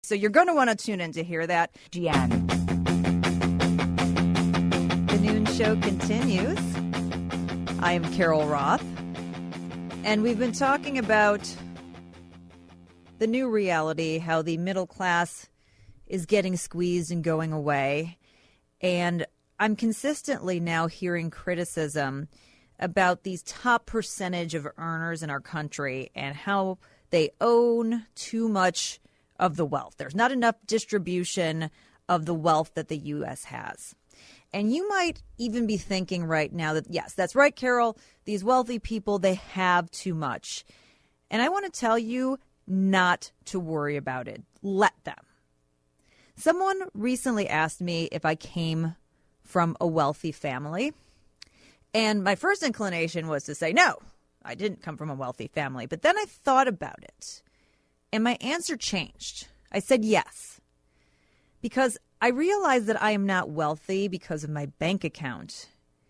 So you're going to want to tune in to hear that. GN. The Noon Show continues. I am Carol Roth, and we've been talking about the new reality, how the middle class is getting squeezed and going away. And I'm consistently now hearing criticism about these top percentage of earners in our country and how they own too much of the wealth. There's not enough distribution of the wealth that the U.S. has. And you might even be thinking right now that, yes, that's right, Carol, these wealthy people, they have too much. And I want to tell you not to worry about it. Let them. Someone recently asked me if I came from a wealthy family. And my first inclination was to say, no, I didn't come from a wealthy family. But then I thought about it. And my answer changed. I said yes, because I realized that I am not wealthy because of my bank account,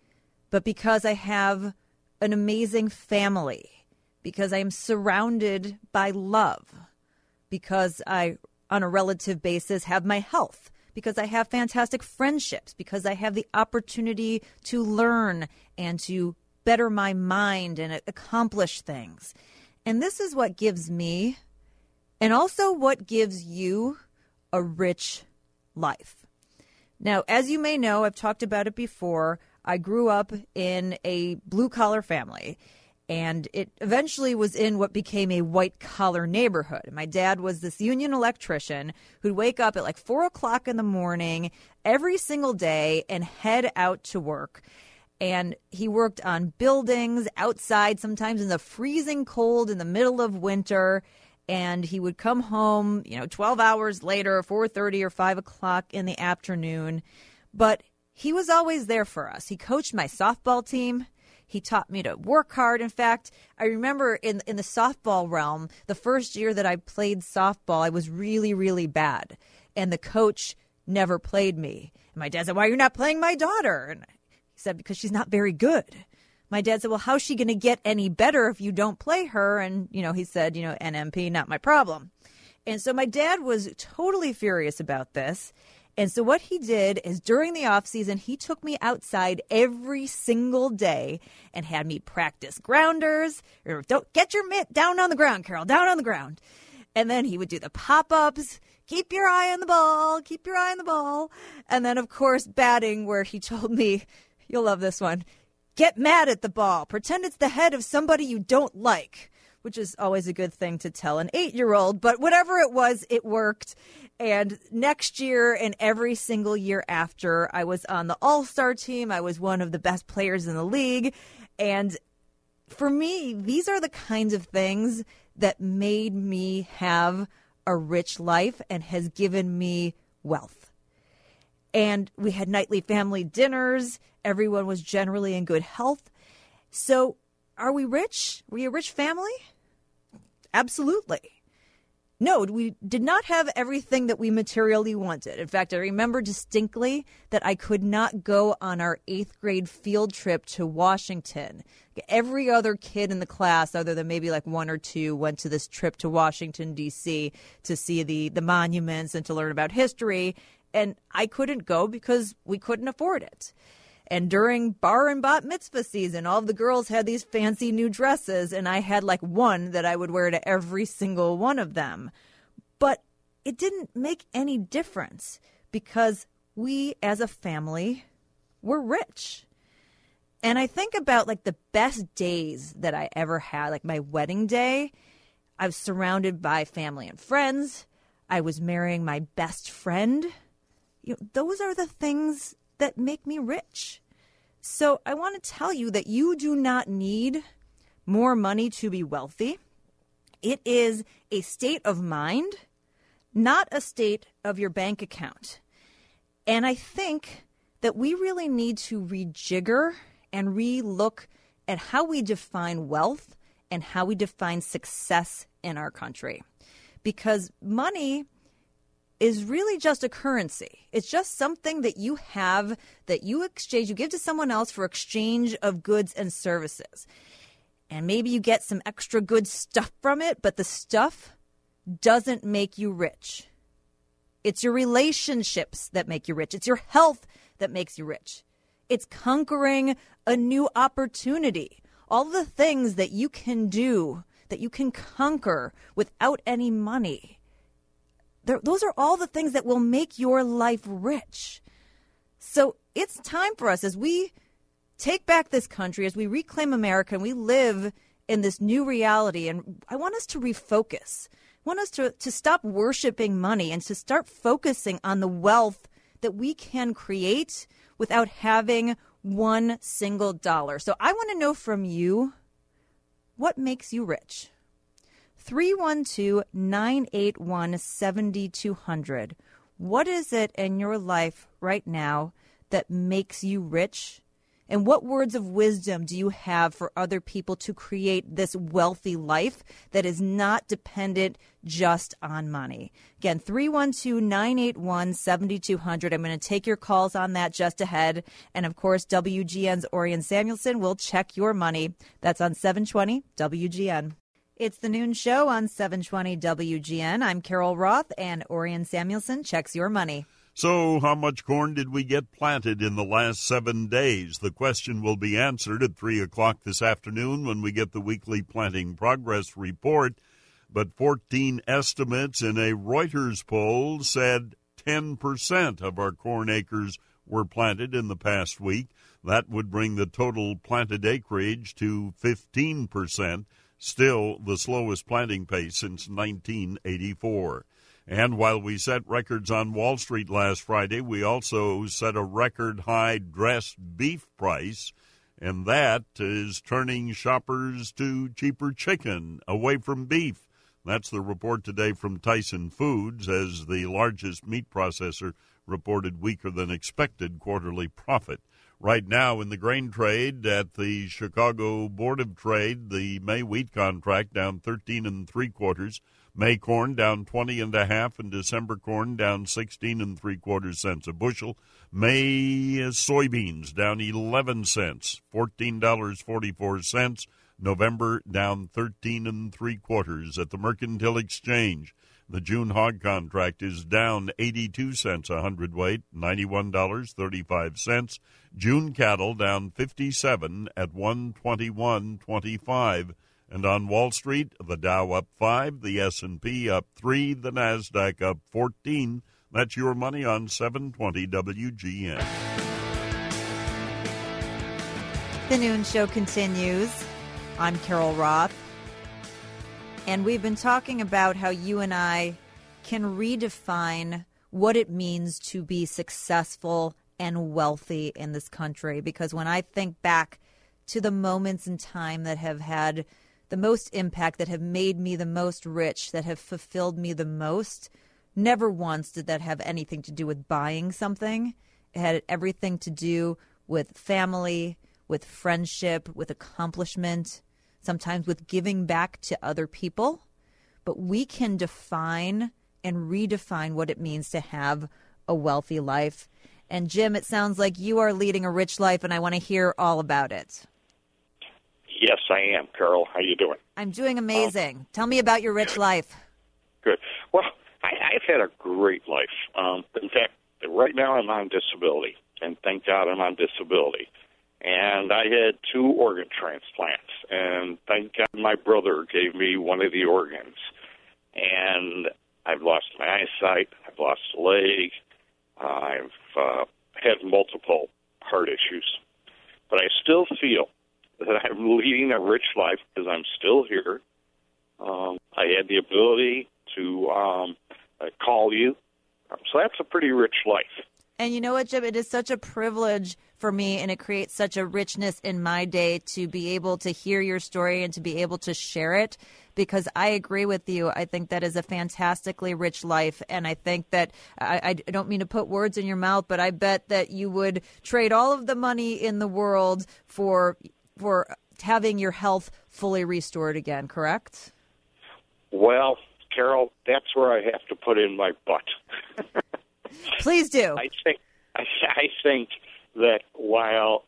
but because I have an amazing family, because I am surrounded by love, because I, on a relative basis, have my health, because I have fantastic friendships, because I have the opportunity to learn and to better my mind and accomplish things. And this is what gives me, and also what gives you, a rich life. Now, as you may know, I've talked about it before, I grew up in a blue-collar family, and it eventually was in what became a white-collar neighborhood. My dad was this union electrician who'd wake up at like 4 o'clock in the morning every single day and head out to work. And he worked on buildings outside, sometimes in the freezing cold in the middle of winter. And he would come home, 12 hours later, 4:30 or 5 o'clock in the afternoon. But he was always there for us. He coached my softball team. He taught me to work hard. In fact, I remember in the softball realm, the first year that I played softball, I was really, really bad. And the coach never played me. And my dad said, "Why, you're not playing my daughter?" And he said, "Because she's not very good." My dad said, "Well, how's she going to get any better if you don't play her?" And, he said, NMP, not my problem. And so my dad was totally furious about this. And so what he did is during the off season, he took me outside every single day and had me practice grounders. Don't get your mitt down on the ground, Carol, down on the ground. And then he would do the pop-ups. Keep your eye on the ball. Keep your eye on the ball. And then, of course, batting, where he told me, you'll love this one, get mad at the ball. Pretend it's the head of somebody you don't like, which is always a good thing to tell an 8-year-old. But whatever it was, it worked. And next year and every single year after, I was on the All-Star team. I was one of the best players in the league. And for me, these are the kinds of things that made me have a rich life and has given me wealth. And we had nightly family dinners. Everyone was generally in good health. So are we rich? Were you a rich family? Absolutely. No, we did not have everything that we materially wanted. In fact, I remember distinctly that I could not go on our 8th grade field trip to Washington. Every other kid in the class, other than maybe like 1 or 2, went to this trip to Washington, D.C. to see the monuments and to learn about history. And I couldn't go because we couldn't afford it. And during bar and bat mitzvah season, all of the girls had these fancy new dresses, and I had like one that I would wear to every single one of them. But it didn't make any difference because we as a family were rich. And I think about like the best days that I ever had, like my wedding day. I was surrounded by family and friends. I was marrying my best friend. Those are the things that make me rich. So I want to tell you that you do not need more money to be wealthy. It is a state of mind, not a state of your bank account. And I think that we really need to rejigger and re-look at how we define wealth and how we define success in our country. Because money is really just a currency. It's just something that you have, that you exchange, you give to someone else for exchange of goods and services. And maybe you get some extra good stuff from it, but the stuff doesn't make you rich. It's your relationships that make you rich. It's your health that makes you rich. It's conquering a new opportunity. All the things that you can do, that you can conquer without any money. Those are all the things that will make your life rich. So it's time for us as we take back this country, as we reclaim America, and we live in this new reality. And I want us to refocus. I want us to stop worshiping money and to start focusing on the wealth that we can create without having one single dollar. So I want to know from you, what makes you rich? 312-981-7200. What is it in your life right now that makes you rich? And what words of wisdom do you have for other people to create this wealthy life that is not dependent just on money? Again, 312-981-7200. I'm going to take your calls on that just ahead. And, of course, WGN's Orion Samuelson will check your money. That's on 720 WGN. It's the noon show on 720 WGN. I'm Carol Roth, and Orion Samuelson checks your money. So how much corn did we get planted in the last 7 days? The question will be answered at 3 o'clock this afternoon when we get the weekly planting progress report. But 14 estimates in a Reuters poll said 10% of our corn acres were planted in the past week. That would bring the total planted acreage to 15%, still the slowest planting pace since 1984. And while we set records on Wall Street last Friday, we also set a record-high dressed beef price, and that is turning shoppers to cheaper chicken away from beef. That's the report today from Tyson Foods, as the largest meat processor reported weaker than expected quarterly profit. Right now in the grain trade at the Chicago Board of Trade, the May wheat contract down 13 3/4. May corn down 20 1/2, and December corn down 16 3/4 cents a bushel. May soybeans down 11 cents, $14.44. November down 13 3/4 at the Mercantile Exchange. The June hog contract is down 82 cents a hundredweight, $91.35. June cattle down 57 at 121.25. And on Wall Street, the Dow up 5, the S&P up 3, the NASDAQ up 14. That's your money on 720 WGN. The noon show continues. I'm Carol Roth. And we've been talking about how you and I can redefine what it means to be successful and wealthy in this country. Because when I think back to the moments in time that have had the most impact, that have made me the most rich, that have fulfilled me the most, never once did that have anything to do with buying something. It had everything to do with family, with friendship, with accomplishment, sometimes with giving back to other people. But we can define and redefine what it means to have a wealthy life. And Jim, it sounds like you are leading a rich life, and I want to hear all about it. Yes, I am, Carol. How you doing? I'm doing amazing. Tell me about your rich life. Good. Well, I've had a great life. In fact, right now I'm on disability, and thank God I'm on disability. And I had 2 organ transplants, and thank God my brother gave me one of the organs. And I've lost my eyesight, I've lost a leg, I've had multiple heart issues. But I still feel that I'm leading a rich life because I'm still here. I had the ability to call you. So that's a pretty rich life. And you know what, Jim? It is such a privilege for me, and it creates such a richness in my day to be able to hear your story and to be able to share it, because I agree with you. I think that is a fantastically rich life, and I think that I don't mean to put words in your mouth, but I bet that you would trade all of the money in the world for having your health fully restored again, correct? Well, Carol, that's where I have to put in my butt. Please do. I think that while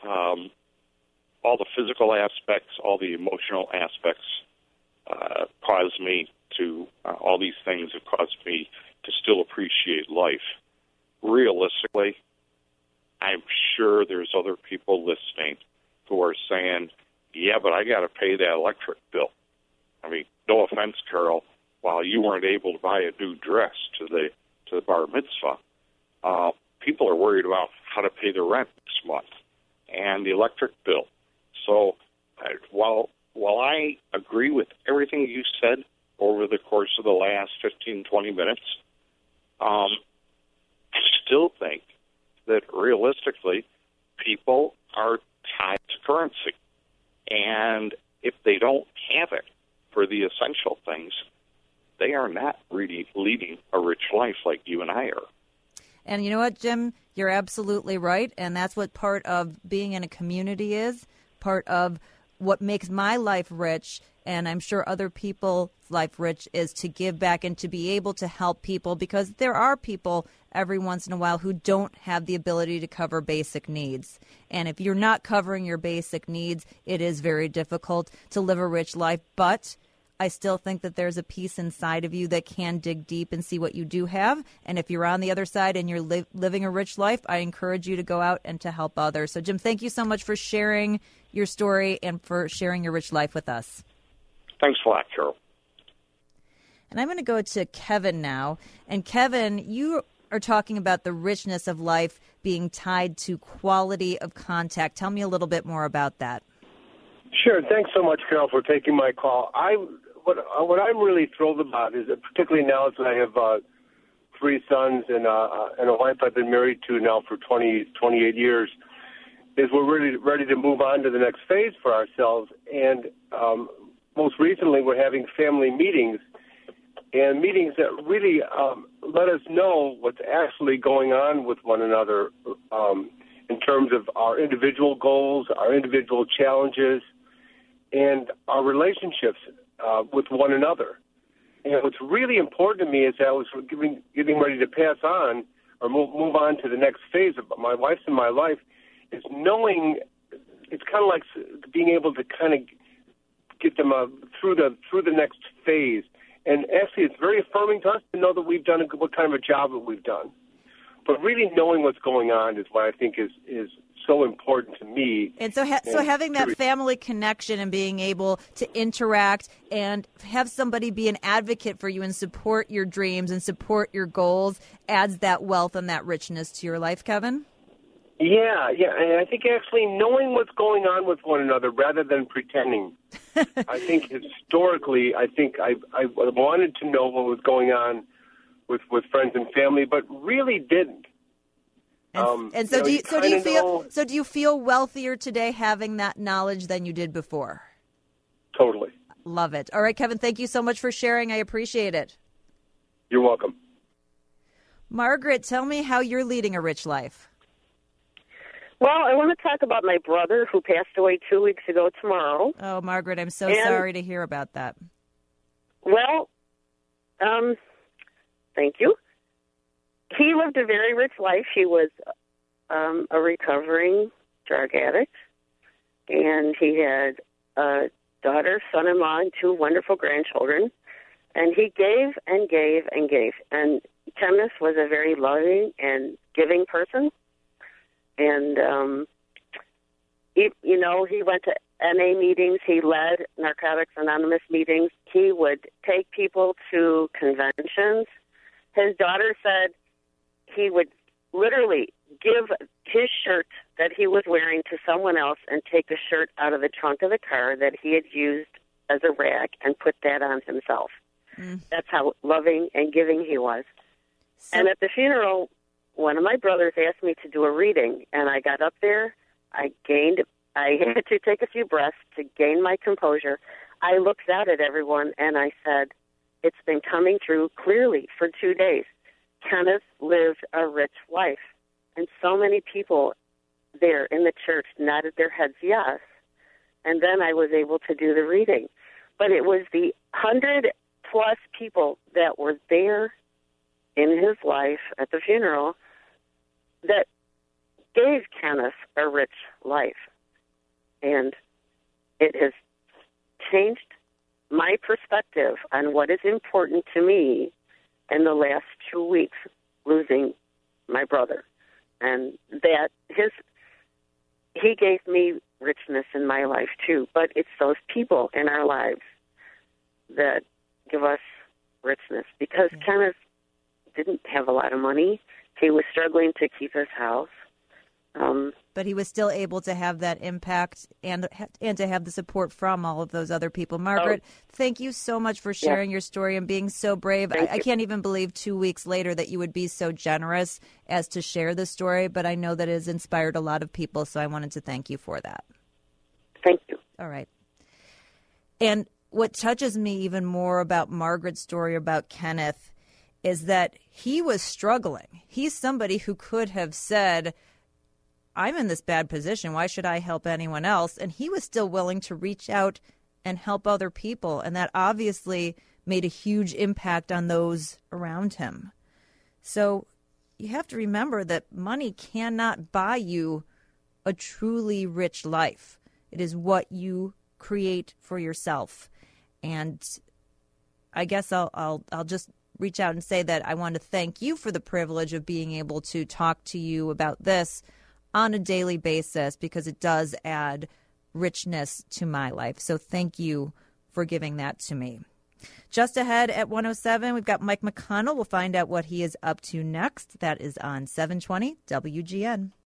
all the physical aspects, all the emotional aspects cause me to, all these things have caused me to still appreciate appreciate life. Realistically, I'm sure there's other people listening who are saying, yeah, but I got to pay that electric bill. I mean, no offense, Carol, while you weren't able to buy a new dress to the bar mitzvah, people are worried about how to pay the rent this month and the electric bill. So while I agree with everything you said over the course of the last 15, 20 minutes, I still think that realistically people are tied to currency. And if they don't have it for the essential things, they are not really leading a rich life like you and I are. And you know what, Jim? You're absolutely right. And that's what part of being in a community is, part of what makes my life rich, and I'm sure other people's life rich, is to give back and to be able to help people, because there are people every once in a while who don't have the ability to cover basic needs. And if you're not covering your basic needs, it is very difficult to live a rich life. But I still think that there's a piece inside of you that can dig deep and see what you do have. And if you're on the other side and you're living a rich life, I encourage you to go out and to help others. So, Jim, thank you so much for sharing your story and for sharing your rich life with us. Thanks a lot, Carol. And I'm going to go to Kevin now. And Kevin, you are talking about the richness of life being tied to quality of contact. Tell me a little bit more about that. Sure. Thanks so much, Carol, for taking my call. What I'm really thrilled about is that, particularly now that I have 3 sons and a wife I've been married to now for 28 years, is we're really ready to move on to the next phase for ourselves. And most recently, we're having family meetings, and meetings that really let us know what's actually going on with one another in terms of our individual goals, our individual challenges, and our relationships with one another. And what's really important to me is that I was getting ready to pass on or move on to the next phase of my wife's and my life, is knowing it's kind of like being able to kind of get them through the next phase. And actually, it's very affirming to us to know that we've done what kind of a job that we've done. But really knowing what's going on is what I think is so important to me. And so having that family connection and being able to interact and have somebody be an advocate for you and support your dreams and support your goals adds that wealth and that richness to your life, Kevin? Yeah. And I think actually knowing what's going on with one another rather than pretending. I think historically, I wanted to know what was going on with friends and family, but really didn't. And so, do you feel wealthier today having that knowledge than you did before? Totally. Love it. All right, Kevin, thank you so much for sharing. I appreciate it. You're welcome. Margaret, tell me how you're leading a rich life. Well, I want to talk about my brother who passed away 2 weeks ago tomorrow. Oh, Margaret, I'm so sorry to hear about that. Well, thank you. He lived a very rich life. He was a recovering drug addict, and he had a daughter, son-in-law, and 2 wonderful grandchildren. And he gave and gave and gave. And Kenneth was a very loving and giving person. And, he went to NA meetings. He led Narcotics Anonymous meetings. He would take people to conventions. His daughter said he would literally give his shirt that he was wearing to someone else and take the shirt out of the trunk of the car that he had used as a rag and put that on himself. Mm. That's how loving and giving he was. And at the funeral, one of my brothers asked me to do a reading, and I got up there. I had to take a few breaths to gain my composure. I looked out at everyone, and I said, it's been coming through clearly for 2 days. Kenneth lived a rich life. And so many people there in the church nodded their heads yes. And then I was able to do the reading. But it was the 100-plus people that were there in his life at the funeral that gave Kenneth a rich life. And it has changed my perspective on what is important to me in the last 2 weeks losing my brother. And that he gave me richness in my life too, but it's those people in our lives that give us richness, because Kenneth didn't have a lot of money. He was struggling to keep his house. But he was still able to have that impact and to have the support from all of those other people. Margaret, thank you so much for sharing your story and being so brave. I can't even believe 2 weeks later that you would be so generous as to share the story, but I know that it has inspired a lot of people, so I wanted to thank you for that. Thank you. All right. And what touches me even more about Margaret's story about Kenneth is that he was struggling. He's somebody who could have said, I'm in this bad position. Why should I help anyone else? And he was still willing to reach out and help other people. And that obviously made a huge impact on those around him. So you have to remember that money cannot buy you a truly rich life. It is what you create for yourself. And I guess I'll just reach out and say that I want to thank you for the privilege of being able to talk to you about this on a daily basis, because it does add richness to my life. So thank you for giving that to me. Just ahead at 1:07, we've got Mike McConnell. We'll find out what he is up to next. That is on 720 WGN.